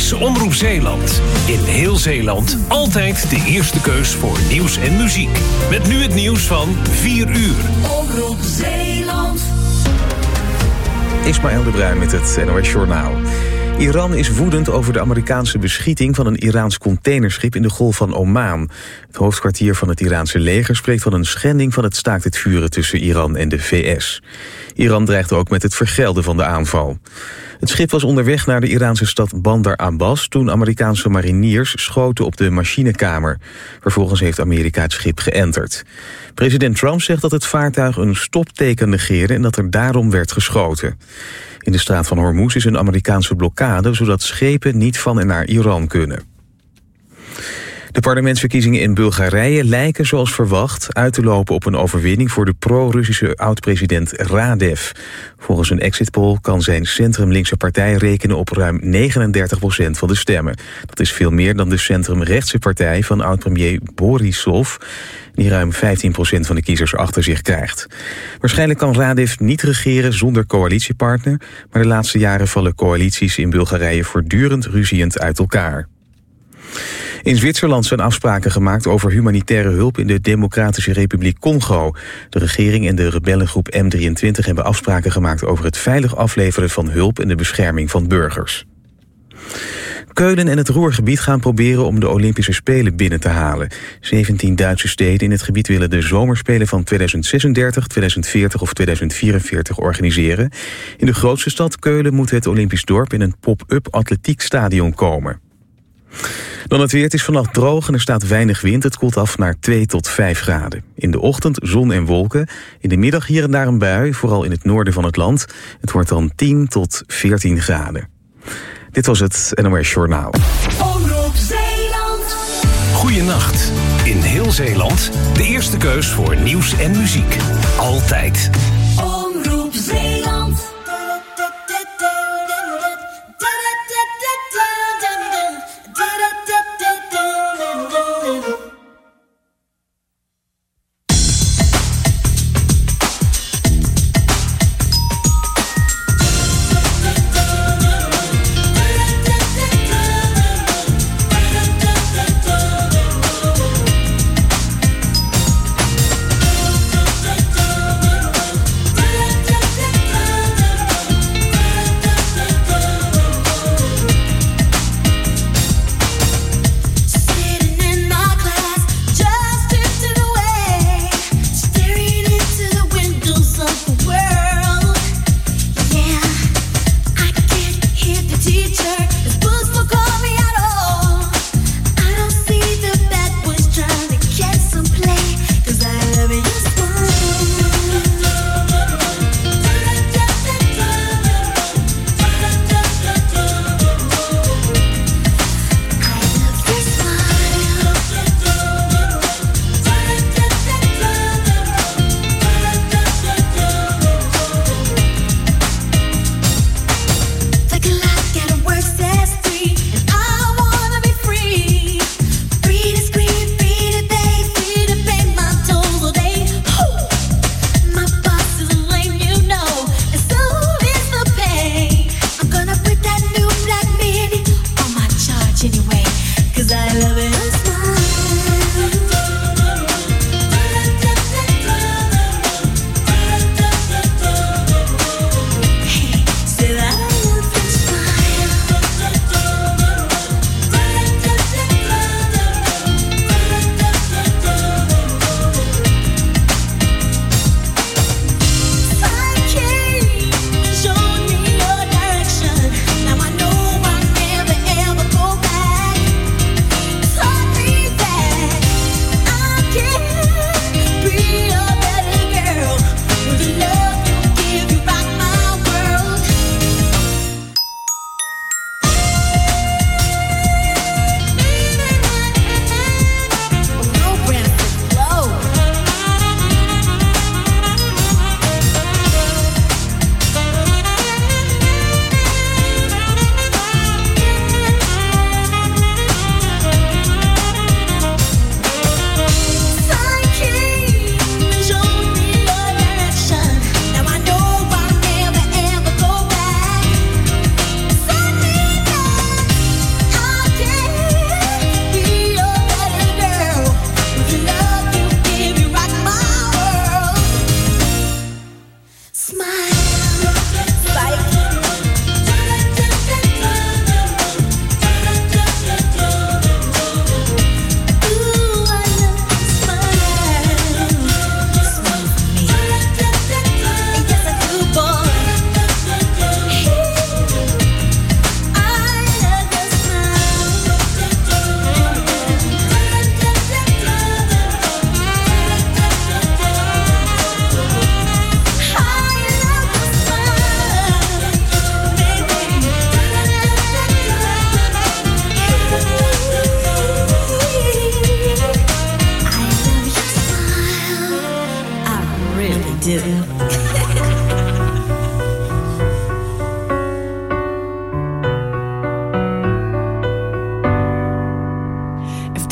is Omroep Zeeland. In heel Zeeland altijd de eerste keus voor nieuws en muziek. Met nu het nieuws van 4 uur. Omroep Zeeland. Ismaël de Bruin met het NOS Journaal. Iran is woedend over de Amerikaanse beschieting van een Iraans containerschip in de Golf van Oman. Het hoofdkwartier van het Iraanse leger spreekt van een schending van het staakt het vuren tussen Iran en de VS. Iran dreigt ook met het vergelden van de aanval. Het schip was onderweg naar de Iraanse stad Bandar Abbas toen Amerikaanse mariniers schoten op de machinekamer. Vervolgens heeft Amerika het schip geënterd. President Trump zegt dat het vaartuig een stopteken negeerde en dat er daarom werd geschoten. In de straat van Hormuz is een Amerikaanse blokkade, zodat schepen niet van en naar Iran kunnen. De parlementsverkiezingen in Bulgarije lijken zoals verwacht uit te lopen op een overwinning voor de pro-Russische oud-president Radev. Volgens een exit poll kan zijn centrum-linkse partij rekenen op ruim 39% van de stemmen. Dat is veel meer dan de centrum-rechtse partij van oud-premier Borisov, die ruim 15% van de kiezers achter zich krijgt. Waarschijnlijk kan Radev niet regeren zonder coalitiepartner, maar de laatste jaren vallen coalities in Bulgarije voortdurend ruziend uit elkaar. In Zwitserland zijn afspraken gemaakt over humanitaire hulp in de Democratische Republiek Congo. De regering en de rebellengroep M23 hebben afspraken gemaakt over het veilig afleveren van hulp en de bescherming van burgers. Keulen en het Ruhrgebied gaan proberen om de Olympische Spelen binnen te halen. 17 Duitse steden in het gebied willen de zomerspelen van 2036, 2040 of 2044 organiseren. In de grootste stad Keulen moet het Olympisch dorp in een pop-up atletiekstadion komen. Dan het weer, het is vannacht droog en er staat weinig wind. Het koelt af naar 2 tot 5 graden. In de ochtend zon en wolken. In de middag hier en daar een bui, vooral in het noorden van het land. Het wordt dan 10 tot 14 graden. Dit was het NOS Journaal. Omroep Zeeland. Goeienacht. In heel Zeeland de eerste keus voor nieuws en muziek. Altijd. Omroep Zeeland. Work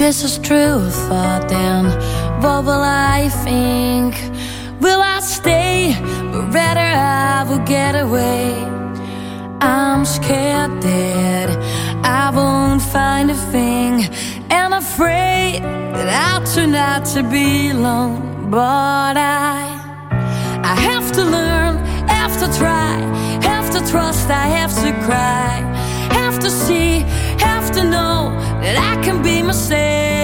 this is true thought, then what will I think? Will I stay, or rather I will get away? I'm scared that I won't find a thing, and afraid that I'll turn out to be alone. But I have to learn, have to try, have to trust, I have to cry, have to see, have to know that I can be myself.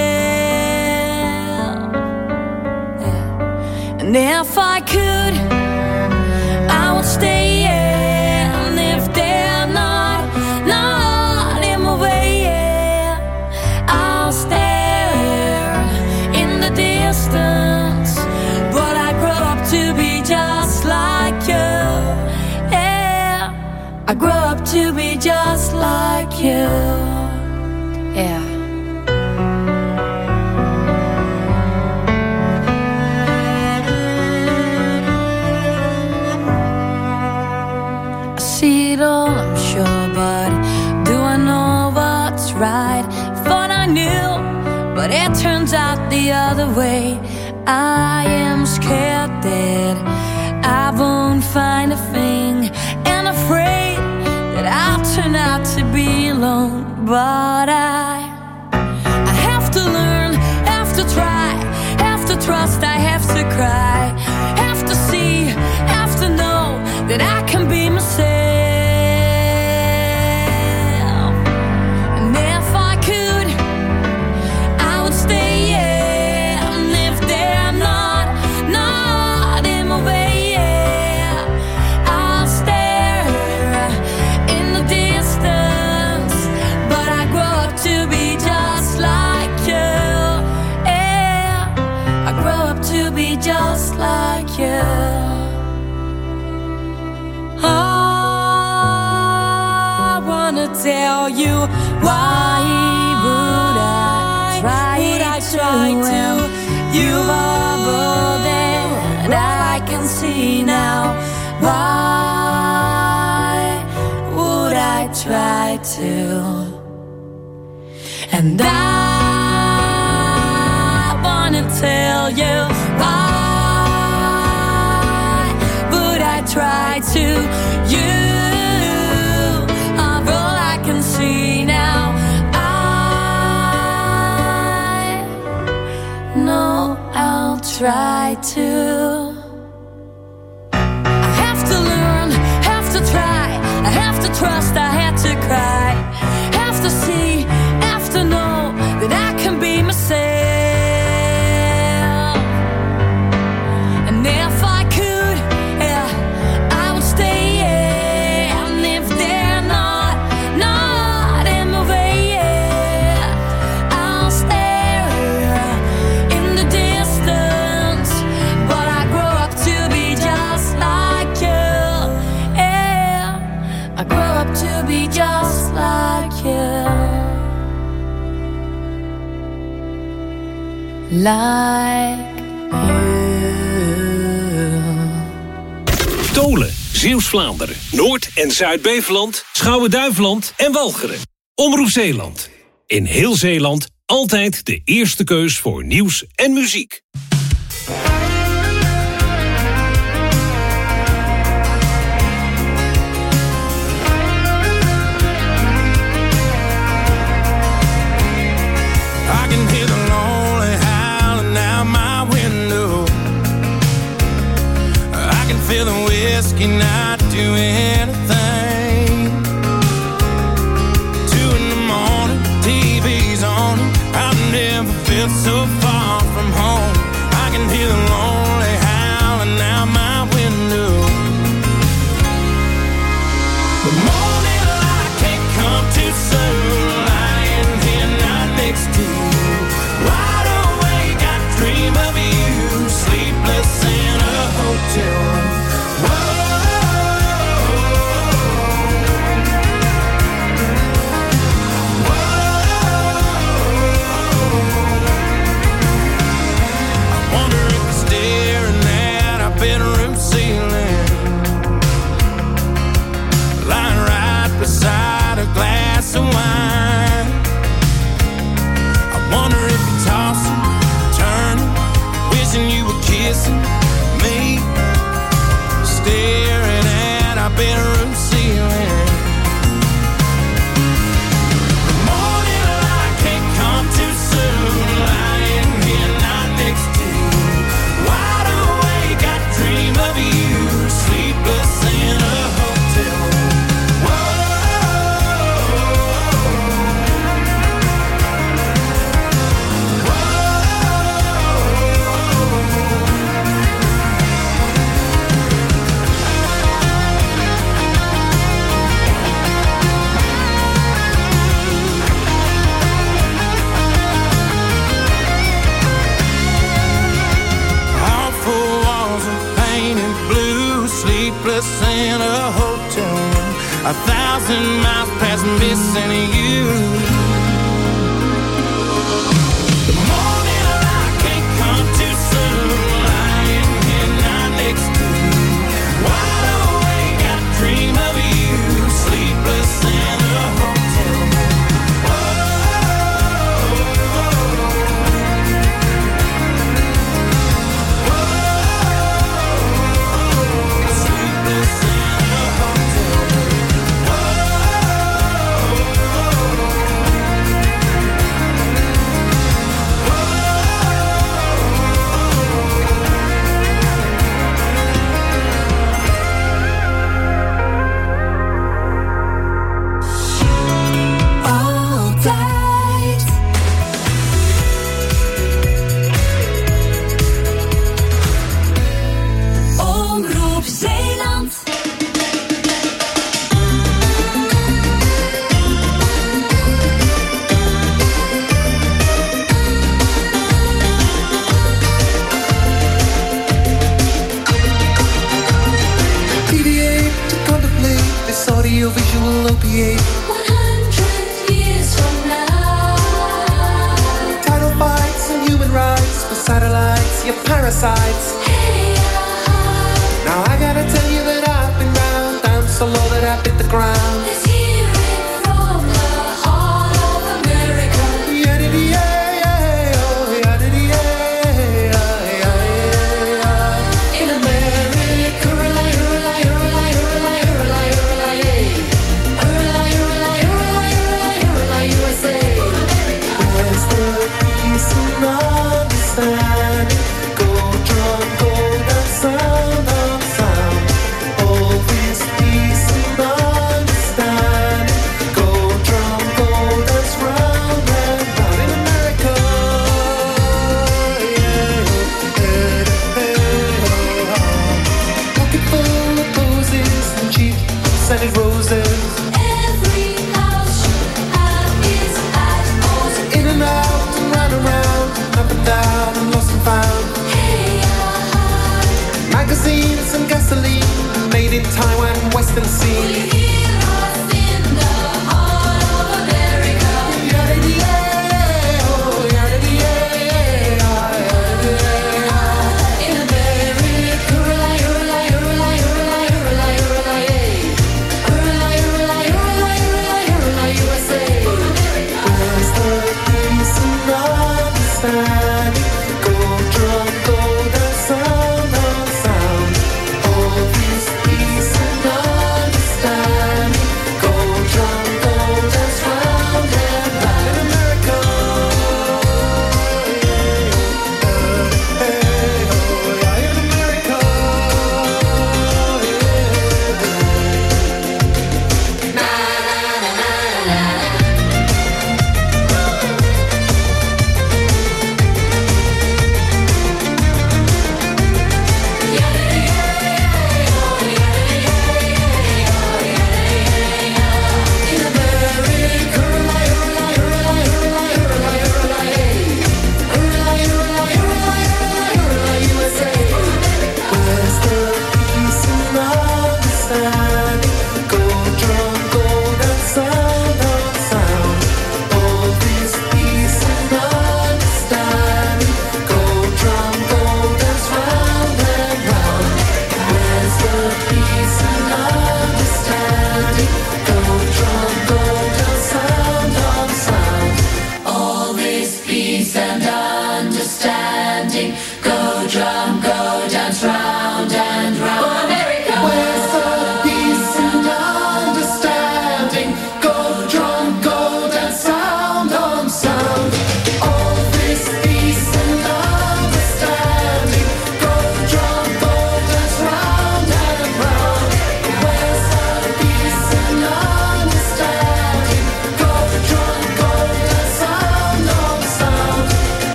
Yeah. And if I could, I would stay, yeah. And if they're not in my way, yeah, I'll stare in the distance. But I grew up to be just like you, yeah. I grew up to be just like you, yeah. I see it all, I'm sure, but do I know what's right? Thought I knew, but it turns out the other way. I am scared that I won't find a thing, and afraid that I'll turn out to be alone. But I have to learn, have to try, have to trust, I have to cry, have to see, have to know that I can be myself. And if I could, I would stay, yeah. And if they're not in my way, yeah, I'll stare in the distance. But I grow up to be just like you, yeah. I grow up to be just like you. I wanna tell you, why would I try to? You are all that I can see now. Why would I try to? And I wanna tell you, why would I try to? You are all I can see now. I know I'll try to. I have to learn, have to try, I have to trust, I have to cry, have to see, have to know that I can be myself. And if I could, yeah, I would stay, yeah. And if they're not in my way, yeah, I'll stare in the distance. But I grow up to be just like you, yeah. I grow up to be just like you. Like Tolen, Zeeuws-Vlaanderen, Noord- en Zuid-Beveland, Schouwen-Duiveland en Walcheren. Omroep Zeeland. In heel Zeeland altijd de eerste keus voor nieuws en muziek. I can hear the lonely howling out my window. I can feel the whiskey not do anything. 2 in the morning, TV's on. I've never felt so far from home. I can hear the lonely howling out my window. The morning light can't come too soon. Lying here not next to you. Wide awake, I dream of you. Sleepless in a hotel room. Whoa. 1,000 miles past missing you. The morning light can't come too soon. Lying here not next to you. Wide awake, I dream of you. Sleepless in a hotel room. Audiovisual opiate 100 years from now. Title fights and human rights for satellites, your parasites. Hey, Now I gotta tell you that I've been down so low that I hit the ground. let's hear it from the heart of America. In America, USA. Where's the peace and understanding? Gold drum, golden sound of sound. All this peace and understanding. Gold drum, golden round and round in America. Pocket full of posies and cheap scented roses. Every house should have its atmos. In and out and round and round, up and down and lost and found. Hey, Magazines and gasoline, made in Taiwan, Western you scene. hear us in the heart of America. In America, USA. Where's the peace and understanding? Gold drum, golden sound of sound. All this peace and understanding.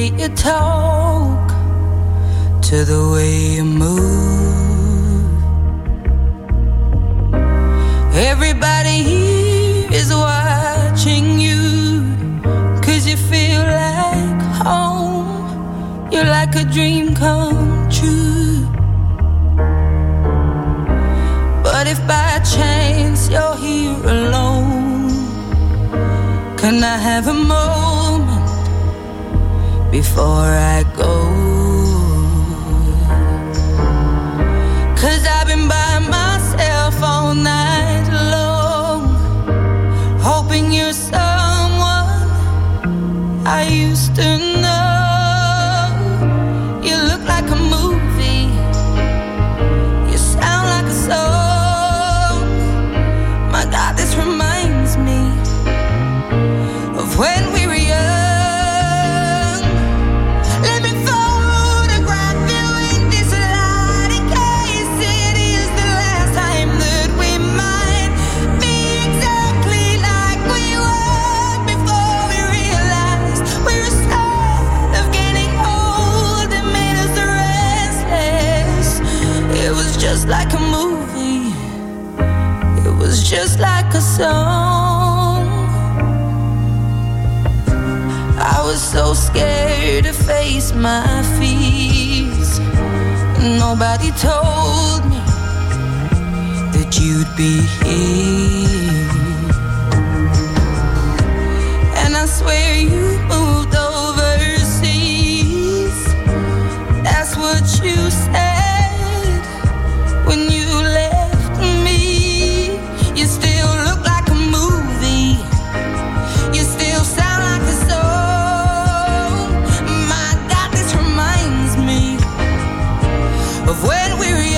way you talk, to the way you move. Everybody here is watching you, 'cause you feel like home. You're like a dream come true. But if by chance you're here alone, can I have a moment before I go? 'Cause I've been by myself all night long, hoping you're someone I used to know. You look like a movie, you sound like a song. My God, this reminds me of when we were young. Let me photograph you in this light, in case it is the last time that we might be exactly like we were before we realized we were scared of getting old. It made us restless. It was just like a movie, it was just like a song. I was so scared to face my fears. Nobody told me that you'd be here. And I swear you moved overseas. That's what you said when you left me. You still look like a movie, you still sound like a song. My God, this reminds me of when we were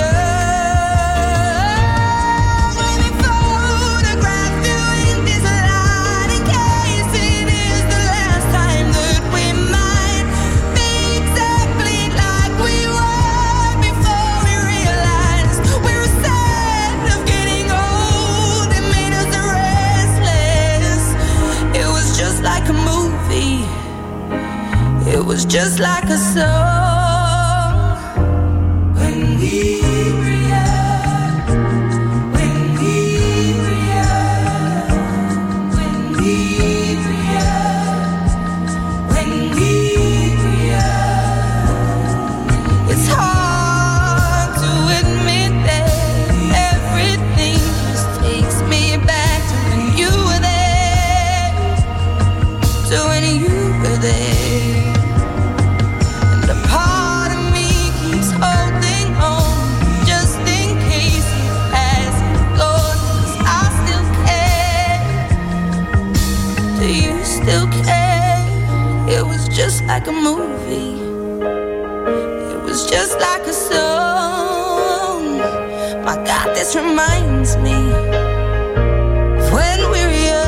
young. Let me photograph you in this light, in case it is the last time that we might be exactly like we were before we realized we were sad of getting old. It made us restless. It was just like a movie, it was just like a song. When we were young, when we were young, when we were young, when we were young. It's hard to admit that everything just takes me back to when you were there, to when you were there. And a part of me keeps holding on, just in case it hasn't gone. 'Cause I still care. Do you still care? It was just like a movie, it was just like a song. My God, this reminds me of when we were young.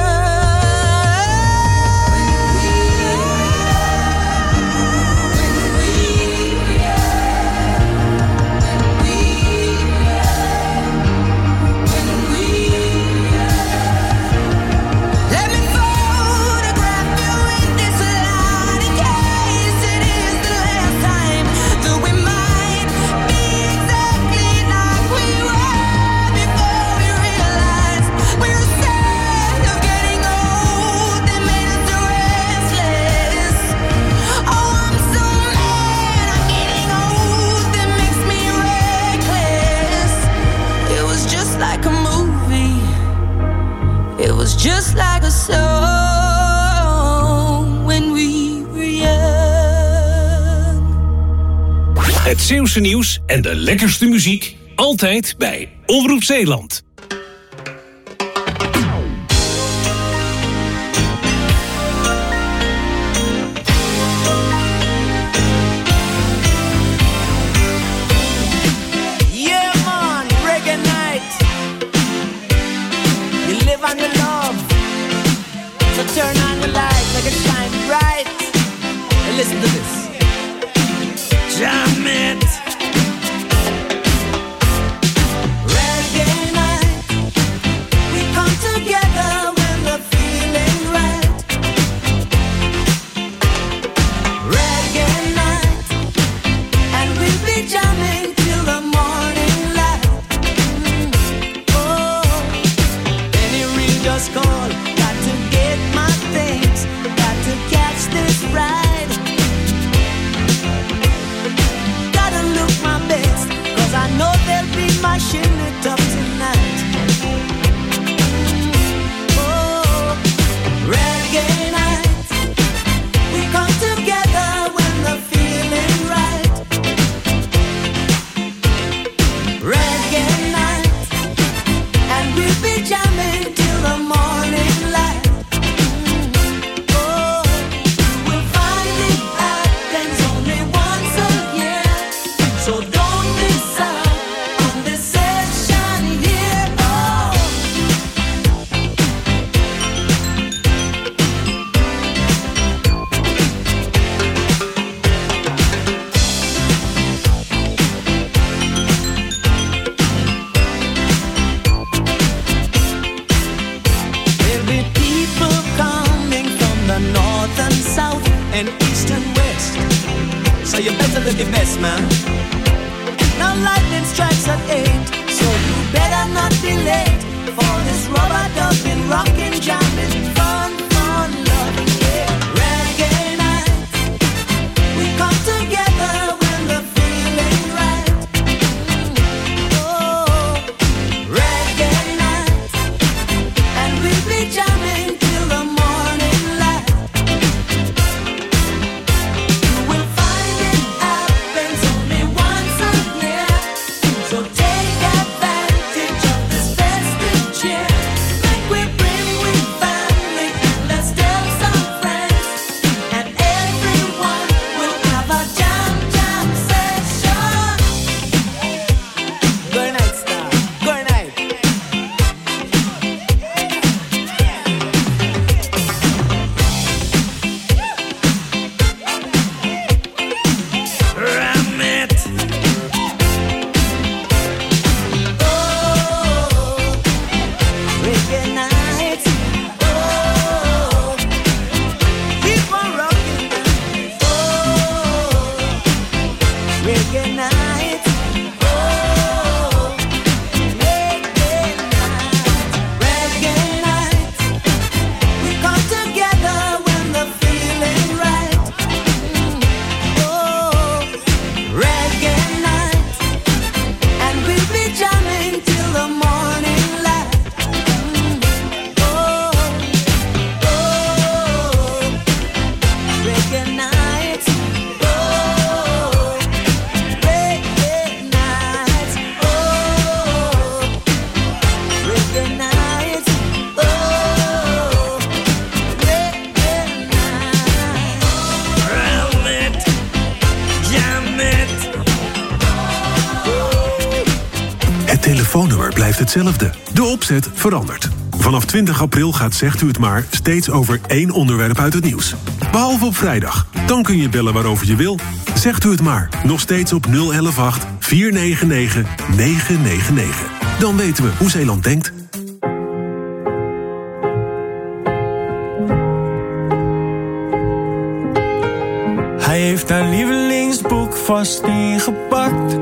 Let me photograph you in this light, in case it is the last time that we might be exactly like we were before we realized we were sad of getting old. It made us restless. Oh, I'm so mad I'm getting old. It makes me reckless. It was just like a movie, it was just like a song when we were young. Het Zeeuwse nieuws en de lekkerste muziek altijd bij Omroep Zeeland. Yeah, man, reggae night. You live on the love. So turn on the light, make it shine bright. And listen to this. Jam it. Reggae night. and east and west. So you better look your best, man. Now lightning strikes at 8, so you better not be late for this rubber dubbing, rockin', jamming, fun, loving, yeah. Reggae night, we come together when the feeling right. Oh, reggae night, and we'll be jamming till the morning light. You will find it happens only once a year, so take advantage of this festive cheer. Like we bring with family, and let's tell some friends, and everyone will have a jam session. Good night, star. Good night. Ram it. Oh, reggae night. Oh, keep on rocking. Oh, reggae night. Oh, reggae night. Reggae night. We come together when the feeling right. Oh, reggae night, and we'll be jamming till the morning light. Oh, reggae night. Oh, reggae night. Oh, reggae night. Oh, reggae night. Ram it, jam it. Het telefoonnummer blijft hetzelfde. De opzet verandert. Vanaf 20 april gaat Zegt u het maar steeds over 1 onderwerp uit het nieuws. Behalve op vrijdag. Dan kun je bellen waarover je wil. Zegt u het maar. Nog steeds op 0118 499 999. Dan weten we hoe Zeeland denkt. Hij heeft haar lievelingsboek vast ingepakt.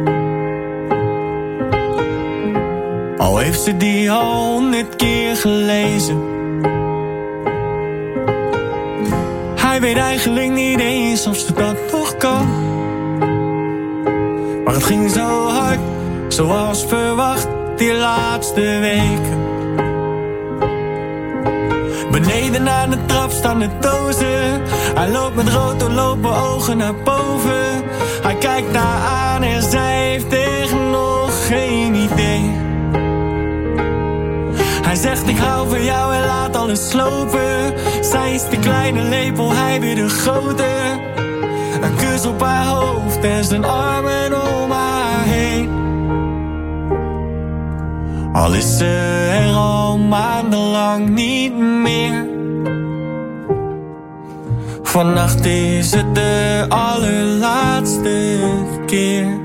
Al heeft ze die al 100 keer gelezen. Hij weet eigenlijk niet eens of ze dat nog kan. Maar het ging zo hard, zoals verwacht, die laatste weken. Beneden aan de trap staan de dozen. Hij loopt met rood doorlopen ogen naar boven. Hij kijkt haar aan en zij heeft echt nog geen idee. Hij zegt ik hou van jou en laat alles slopen. Zij is de kleine lepel, hij weer de grote. Een kus op haar hoofd en zijn armen om haar heen. Al is ze er al maandenlang niet meer. Vannacht is het de allerlaatste keer.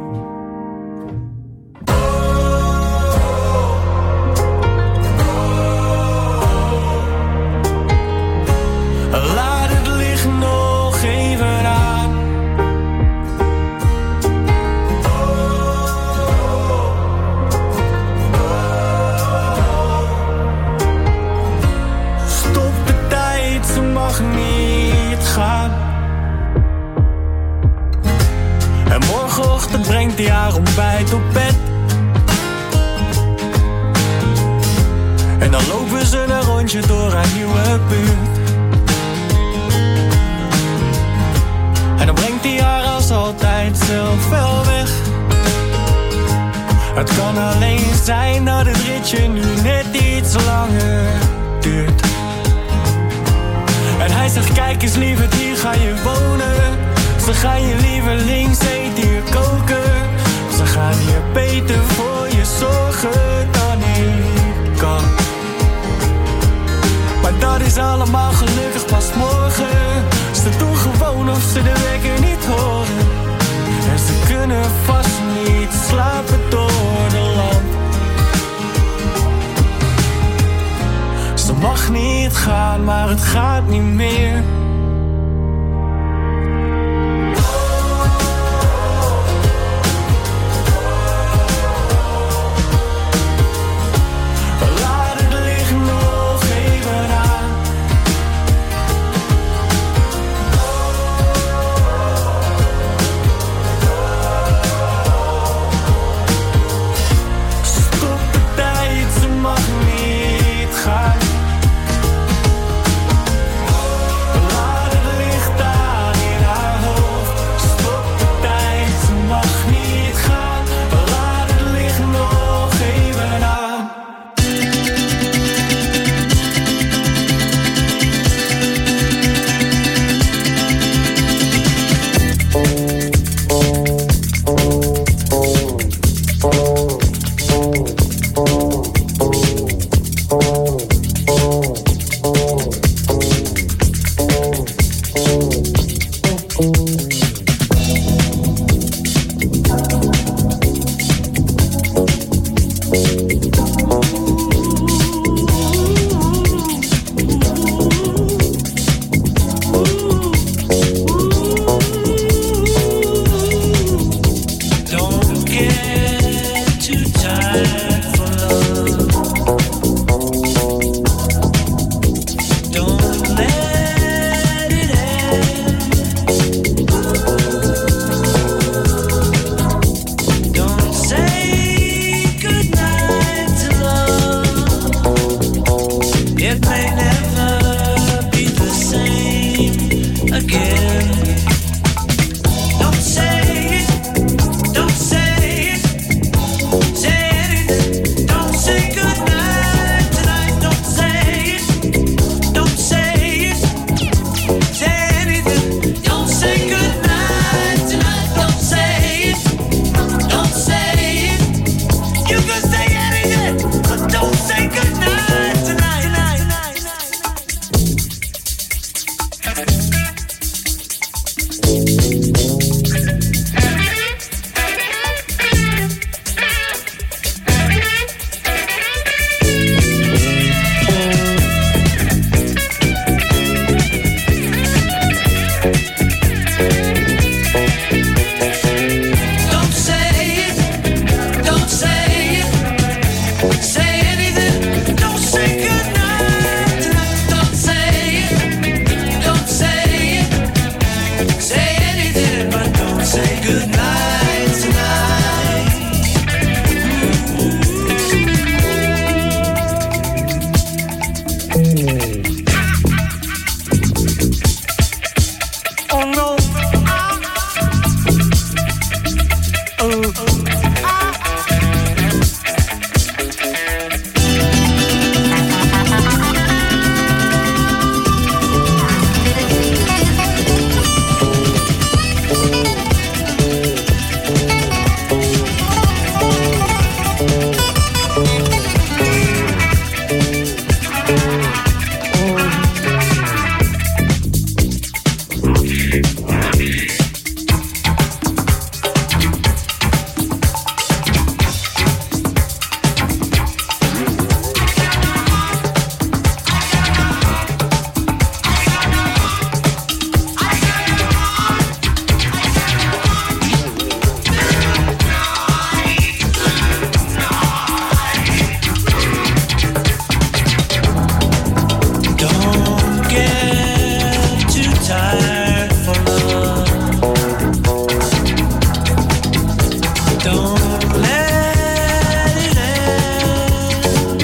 Laat het licht nog even aan. Stop de tijd, ze mag niet gaan. En morgenochtend brengt hij haar ontbijt op bed. En dan lopen ze een rondje door haar nieuwe buurt. En dan brengt hij haar als altijd zelf wel weg. Het kan alleen zijn dat het ritje nu net iets langer duurt. En hij zegt kijk eens lieverd, hier ga je wonen. Ze gaan je lievelingseten hier koken. Ze gaan hier beter voor je zorgen dan ik kan. Maar dat is allemaal gelukkig pas morgen. Ze doen gewoon of ze de wekker niet horen. En ze kunnen vast niet slapen door de lamp. Ze mag niet gaan, maar het gaat niet meer. again. Don't say it, don't say it. Say anything, don't say goodnight tonight. Don't say it, don't say it. Say anything, don't say goodnight tonight. Don't say it, don't say it. You can say anything, but don't say goodnight tonight. Don't say it, don't say it. Say anything, don't say goodnight tonight. Don't say it, don't say it. Say anything, but don't say goodnight tonight. Oh no. Don't get too tired for love. Don't let it end.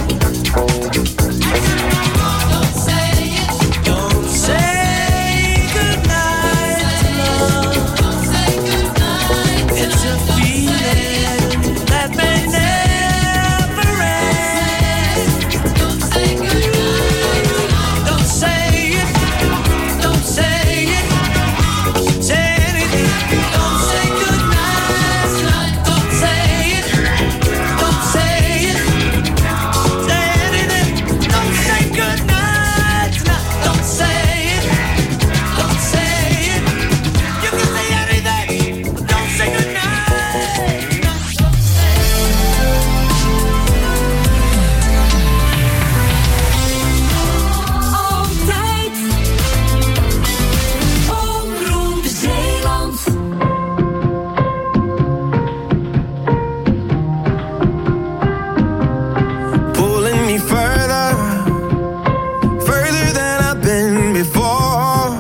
Don't say it, Don't say goodnight to love. don't say goodnight. It's a feeling that may never end. Don't say goodnight. Don't say it, don't say it. Say anything, don't say goodnight tonight. Don't say it, don't say it. Say anything, don't say goodnight tonight. Don't say it, don't say it. You can say anything, but don't say goodnight. Altijd Omroep Zeeland. Pulling me further, further than I've been before,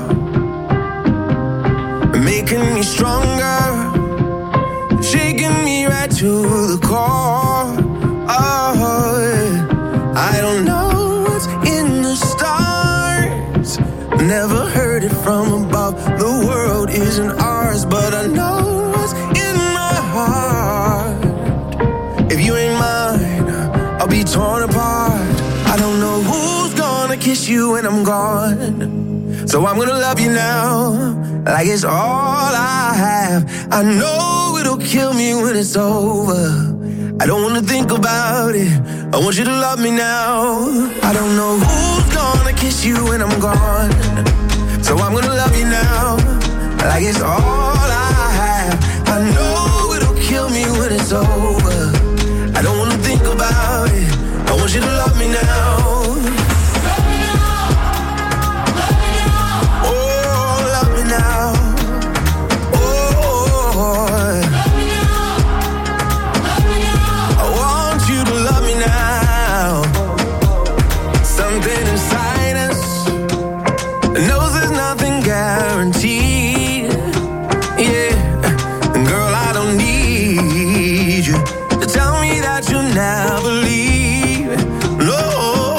making me stronger, shaking me right to the core. Oh, yeah. I don't know what's in the stars, never heard it from above. The world isn't ours, but I know what's in my heart. If you ain't mine, I'll be torn apart. I don't know who's gonna kiss you when I'm gone, so I'm gonna love you now, like it's all I have. I know it'll kill me when it's over. I don't wanna think about it, I want you to love me now. I don't know who's gonna kiss you when I'm gone, so I'm gonna love you now, like it's all I have. I know it'll kill me when it's over. I don't wanna think about it, I want you to love me now. Oh, love me now. Oh, I want you to love me now. Something inside us knows there's nothing guaranteed. Yeah, girl, I don't need you to tell me that you'll never leave. No,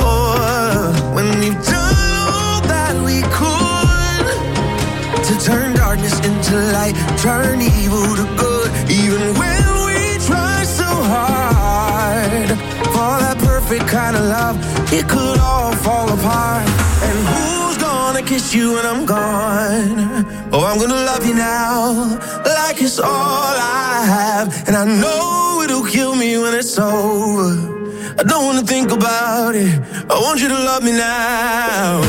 turn darkness into light, turn evil to good, even when we try so hard. For that perfect kind of love, it could all fall apart. And who's gonna kiss you when I'm gone? Oh, I'm gonna love you now, like it's all I have. And I know it'll kill me when it's over. I don't wanna think about it, I want you to love me now.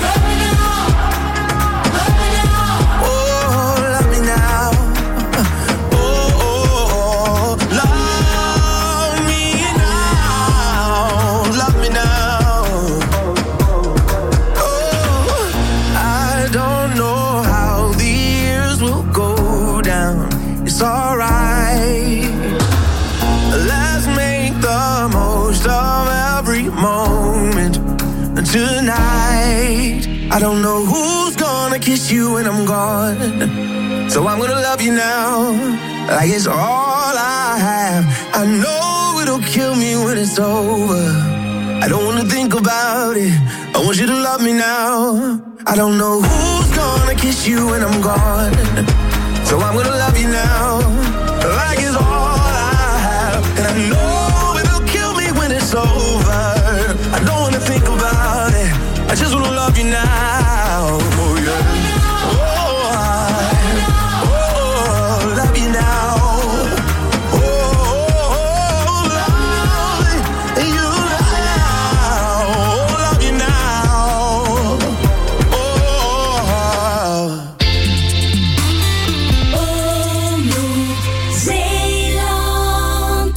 Tonight, I don't know who's gonna kiss you when I'm gone, so I'm gonna love you now, like it's all I have. I know it'll kill me when it's over. I don't wanna think about it, I want you to love me now. I don't know who's gonna kiss you when I'm gone, so I'm gonna love you now, like it's all I have. And I know it'll kill me when it's over. I don't wanna think about it, I just wanna love you now. Oh yeah. Oh, love you now. Oh, love you now. Love you now. Zeeland.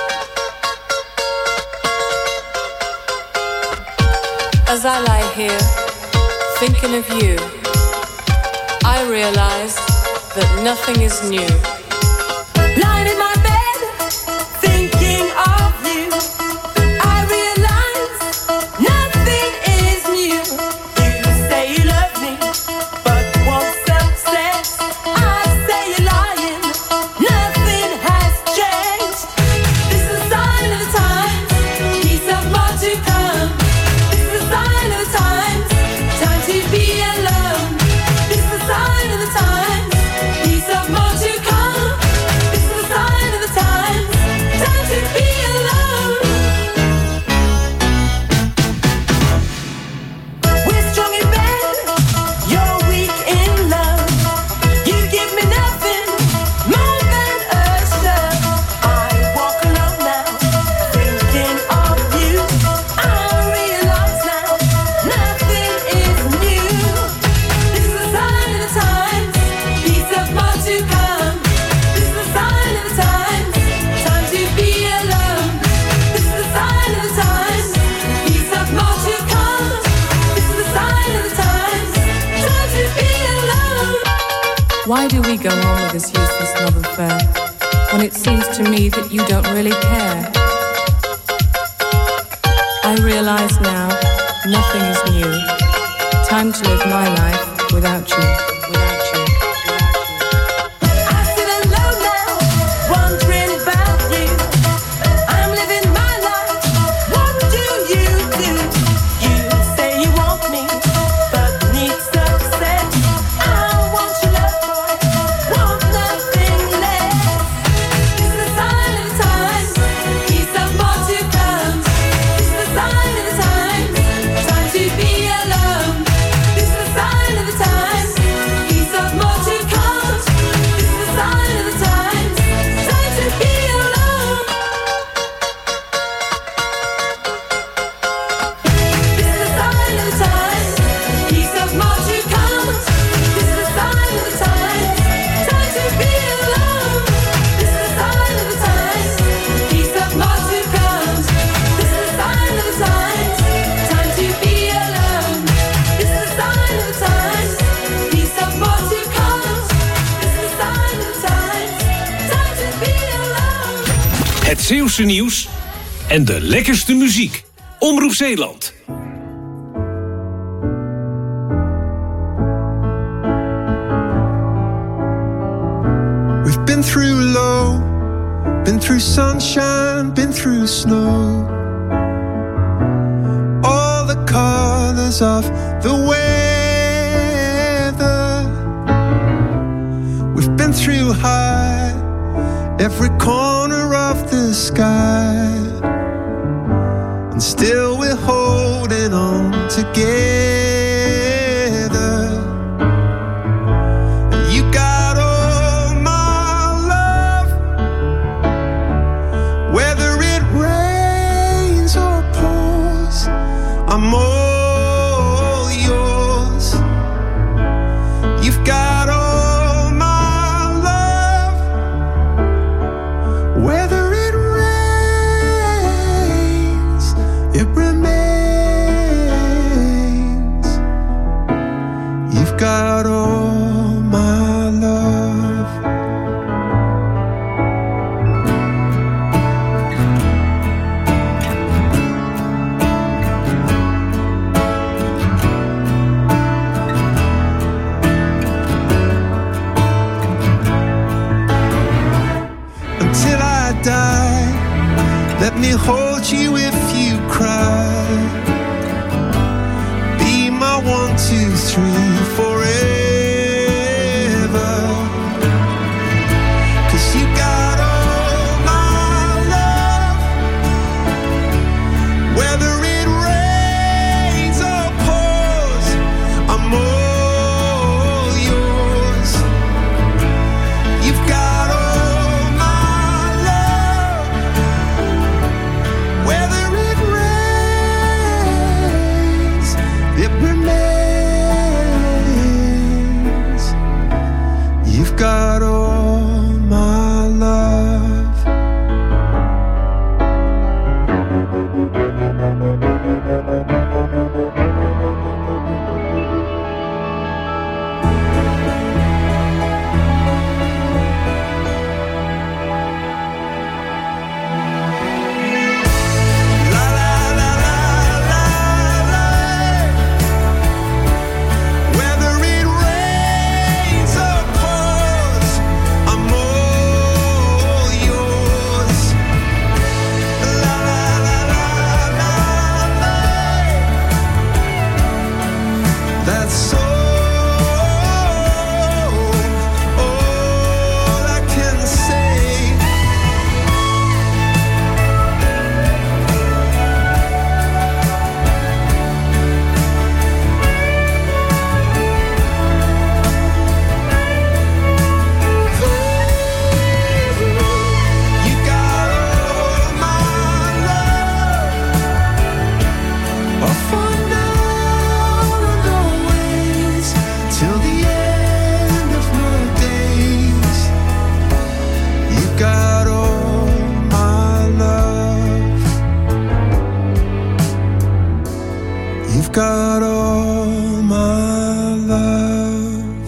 As I lie here, thinking of you, I realize that nothing is new. Lying in my bed, thinking of you, I realize nothing is new. You say you love me, but won't self sex. I say you're lying, nothing has changed. This is a sign of the times, peace of more to come. This is a sign of the times, time to be alone. This is a sign of the times, peace of more to come. This is a sign of the times, time to be alone. We're strong in bed, you're weak in love. You give me nothing more than a shove. I walk alone now, thinking of you. I realize now, nothing is new. This is a sign of the times, peace of more to come. This is a sign of the times, time to be alone. This is a sign of the times, peace of more to come. This is a sign of the times, time to be alone. Why do we go on with this useless love affair when it seems to me that you don't really care? I realize now nothing is new. Time to live my life without you. I sit alone now, wondering about you. I'm living my life, what do you do? You say you want me, but need success. I want your love, boy, want nothing less. This is a sign of the times, peace of more to come. This is a sign of the times, time to be alone. This is a sign of the times, peace of more to come. This is a sign of the times, time to be alone. This is a sign of the times, peace of more to come. This is a sign of the times, time to be alone. This is a sign of the times, peace of more to come. This is a sign of the times, time to be alone. This is a sign of the times, peace of more to come. This is a sign of the times, time to be alone. Het Zeeuwse nieuws en de lekkerste muziek. Omroep Zeeland. We've been through low, been through sunshine, been through snow. All the colors of the weather. every corner of the sky, and still we're holding on together. And you got all my love, whether it rains or pours, I'm all yours. You've got all my love, whether it rains, it remains. You've got all my love. Until I die, let me hold you if you cry. Be my 1, 2, 3 forever. 'Cause you got all my love, whether it rains or pours, I'm all yours. You've got all my love, whether it rains, it remains. You've got all my love. La la la la la la. Whether it rains or pours, I'm all yours. La la la la la la. That's all I can say. You got all my love, for now and always, till the end of my days. You got all my love. You've got all my love.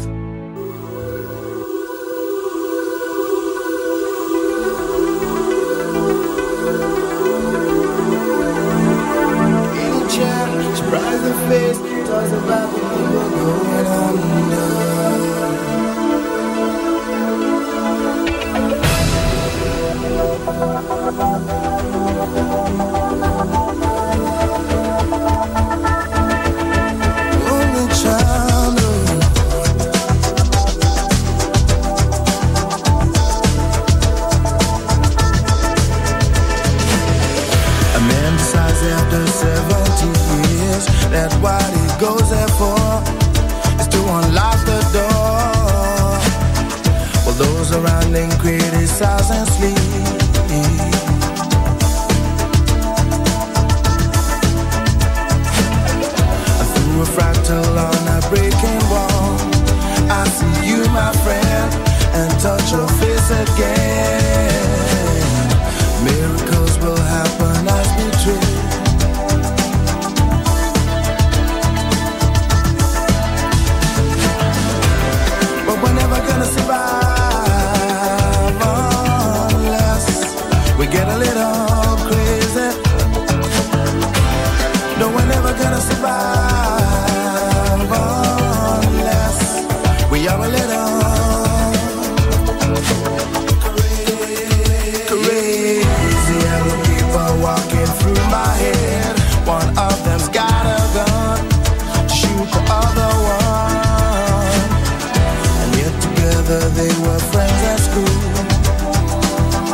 Any child, surprise the face, talks about the people going under. Only child, a man decides after 70 years that what he goes there for is to unlock the door. Well, those around him criticize and sleep. Through a fractal on a breaking wall, I see you, my friend, and touch your face again. Miracles will happen as we dream. But we're never gonna survive unless we get a little crazy. No, we're never gonna survive unless we are a little crazy. And the people walking through my head, one of them's got a gun to shoot the other one. And yet together they were friends at school.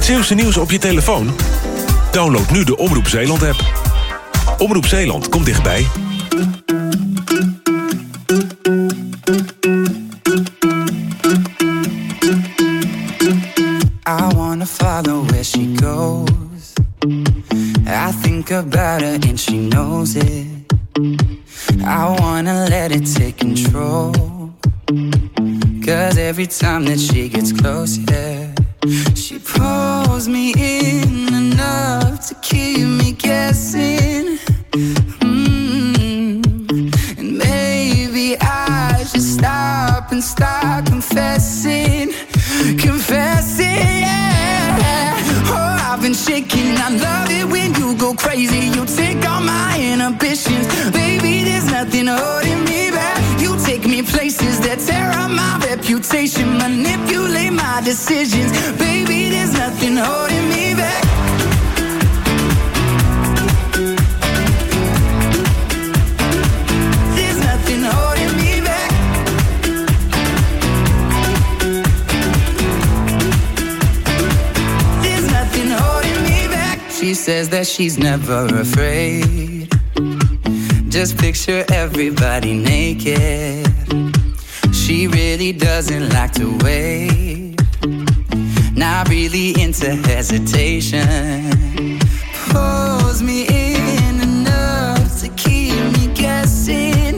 Zeeuwse nieuws op je telefoon? Download nu de Omroep Zeeland-app. Omroep Zeeland komt dichtbij. I wanna follow where she goes. I think about her and she knows it. I wanna let it take control. 'Cause every time that she gets close, yeah, she pulls me in enough to keep me guessing. And maybe I should stop and start confessing. Confessing, yeah. Oh, I've been shaking. I love it when you go crazy. You take all my inhibitions. Baby, there's nothing holding me back. You take me places that tear up my reputation. Manipulate my decisions. Baby, there's nothing holding me back. There's nothing holding me back. There's nothing holding me back. She says that she's never afraid. Just picture everybody naked. She really doesn't like to wait. Not really into hesitation. Pulls me in enough to keep me guessing.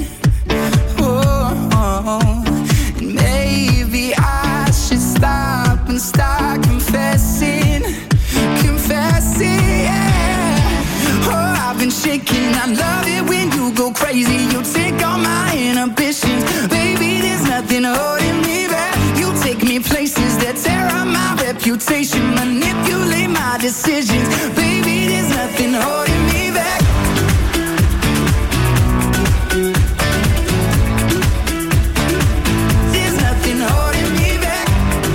Oh, and maybe I should stop and start confessing. Confessing, yeah. Oh, I've been shaking. I love it when you go crazy. You take all my inhibitions. Baby, there's nothing holding me back. You take me places that tear up my reputation. Manipulate my decisions. Baby, there's nothing holding me back. There's nothing holding me back.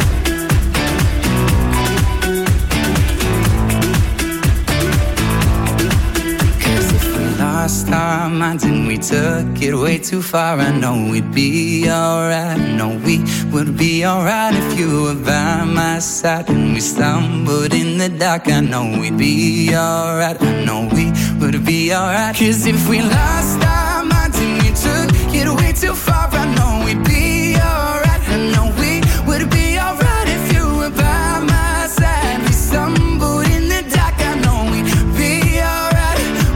Lost our minds and we took it way too far. I know we'd be alright. I know we would be alright if you were by my side. And we stumbled in the dark. I know we'd be alright. I know we would be alright. 'Cause if we lost our minds and we took it way too far, I know we'd be alright. I know we would be alright if you were by my side. We stumbled in the dark. I know we'd be alright.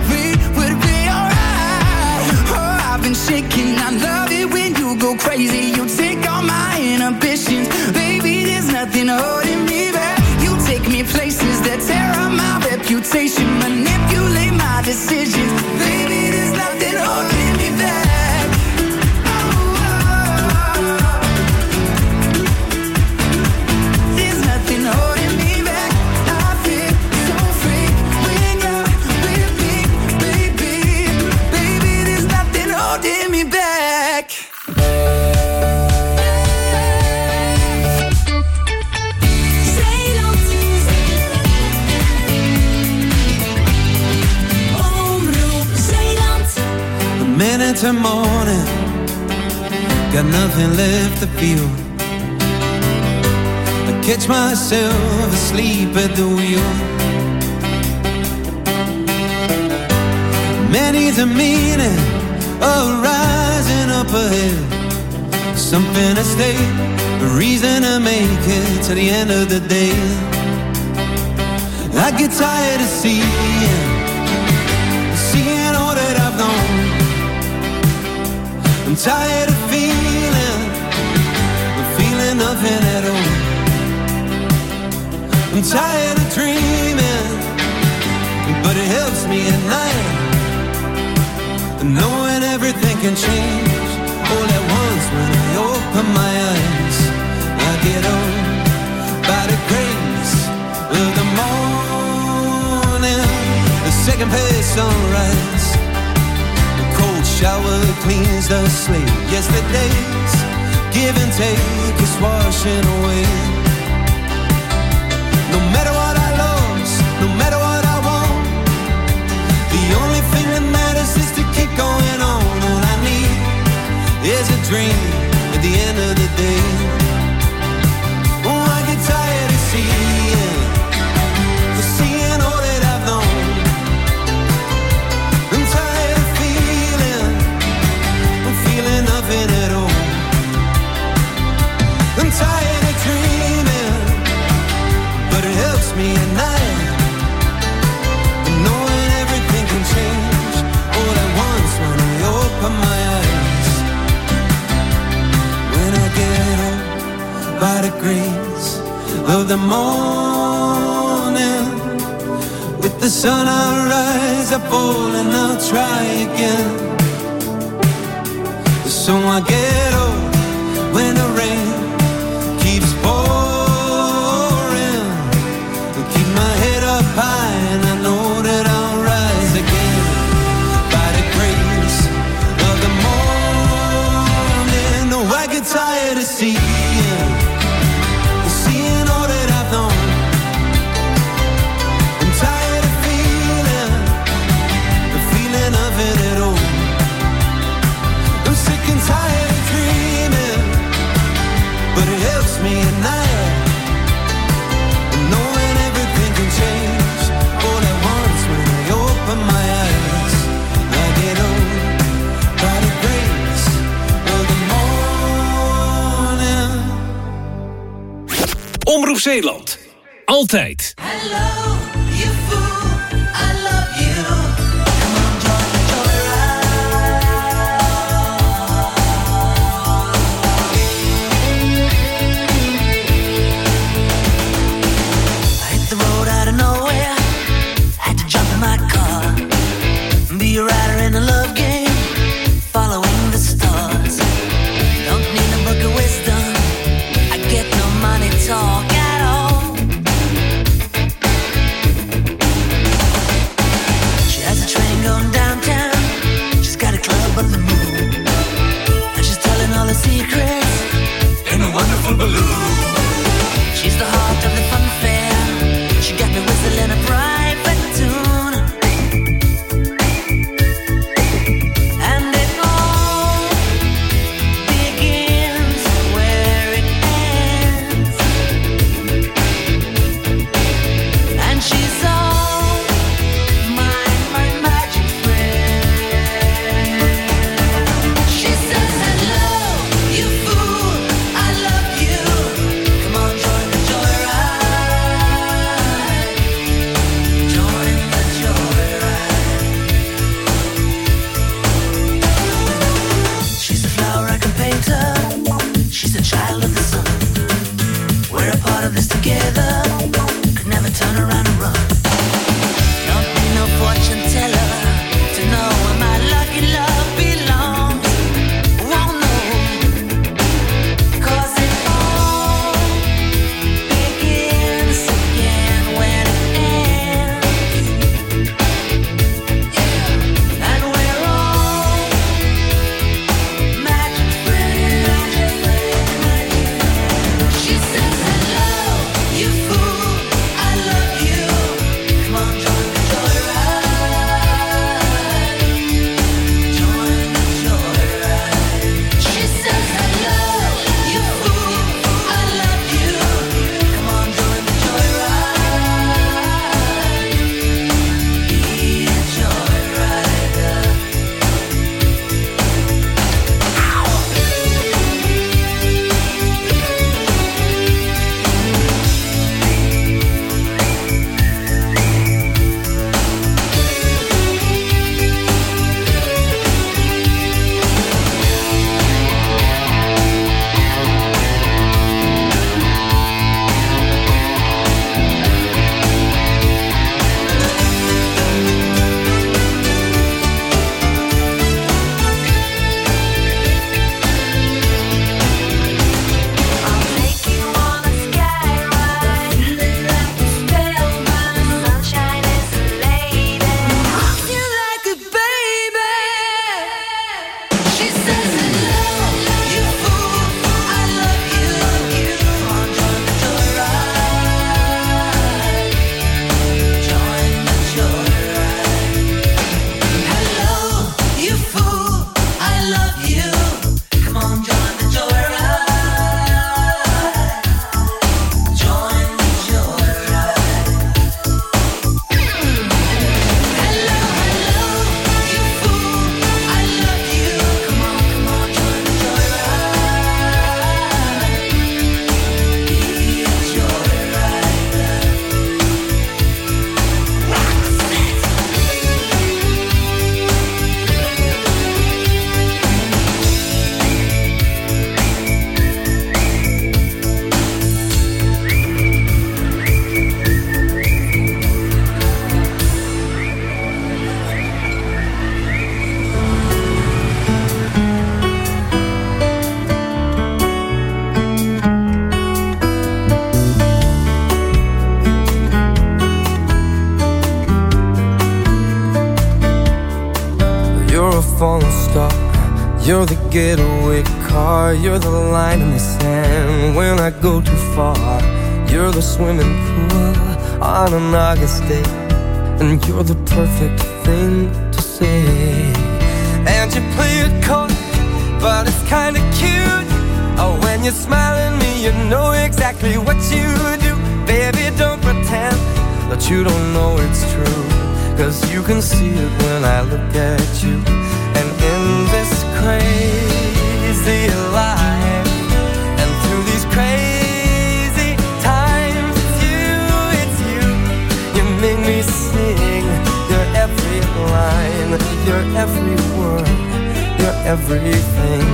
Shaking, I love it when you go crazy. You take all my inhibitions. Baby, there's nothing holding me back. You take me places that tear up my reputation. Manipulate my decisions. Baby, there's nothing holding me back. There's nothing holding me back. I feel so free when you're with me, baby. Baby, there's nothing holding me back. Zeeland. Omroep Zeeland. A minute to morning, got nothing left to feel. I catch myself asleep at the wheel. Many's a meaning of rising up ahead. Something to stay, a reason to make it to the end of the day. I get tired of seeing all that I've known. I'm tired of feeling nothing at all. I'm tired of dreaming, but it helps me at night, knowing everything can change all at once when I open my eyes. I get on by the grace of the morning, the second page sunrise. The cold shower cleans the slate. Yesterday's give and take is washing away. No matter what I lost, no matter what I want, the only thing that matters is to keep going on. All I need is a dream at the end of the day. Oh, I get tired of seeing grace of the morning. With the sun I rise, I fall and I'll try again. So I get up when the rain keeps pouring. I keep my head up high and I know that I'll rise again. By the grace of the morning. No, I get tired of seeing all that I've known. I'm tired of feeling the feeling of it at all. I'm sick and tired of dreaming, but it helps me at night, knowing everything can change all at once when I open my eyes. I get old by the grace of the morning. Omroep Zeeland. Altijd. Hello, you fool, I love you. Come on, join the I hit the road out of nowhere, had to jump in my car, be a rider in a love game, following the stars. Don't need a book of wisdom, I get no money talk at all. She has a train going downtown, she's got a club on the moon, and she's telling all her secrets in a wonderful balloon. She's the heart of the fun fair, she got me whistling a private tune. And it all begins where it ends. And she's all my magic friend. She says, hello, you fool, I love you. Come on, join the joyride. You're the getaway car, you're the line in the sand when I go too far. You're the swimming pool on an August day, and you're the perfect thing to say. And you play it cold, but it's kinda cute. Oh, when you smile at me, you know exactly what you do. Baby, don't pretend that you don't know it's true, 'cause you can see it when I look at you. And in this crazy life, and through these crazy times, it's you, you make me sing your every line, your every word, your everything.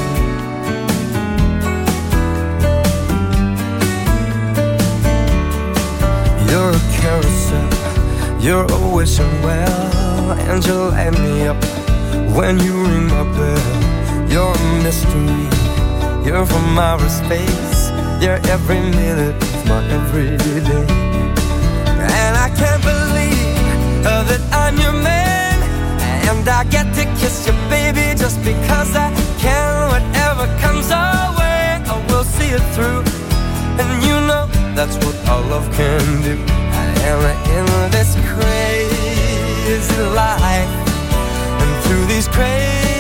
You're a carousel, you're a wishing well, and you light me up when you ring my bell. You're a mystery, you're from outer space, you're every minute of my everyday. And I can't believe that I'm your man, and I get to kiss you, baby, just because I can. Whatever comes our way, I will see it through, and you know that's what our love can do. And in this crazy life, and through these crazy